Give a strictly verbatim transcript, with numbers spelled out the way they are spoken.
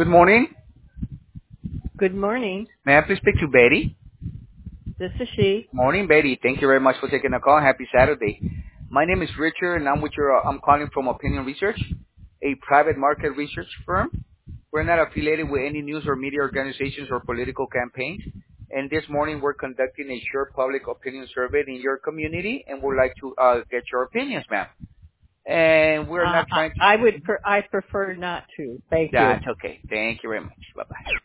Good morning. Good morning. May I please speak to Betty? This is she. Morning, Betty. Thank you very much for taking the call. Happy Saturday. My name is Richard, and I'm with your. Uh, I'm calling from Opinion Research, a private market research firm. We're not affiliated with any news or media organizations or political campaigns. And this morning, we're conducting a short public opinion survey in your community, and we'd like to uh, get your opinions, ma'am. And we're Uh, not I, trying to. I would. Pre- I prefer not to. Thank you. That's okay. Thank you very much. Bye bye.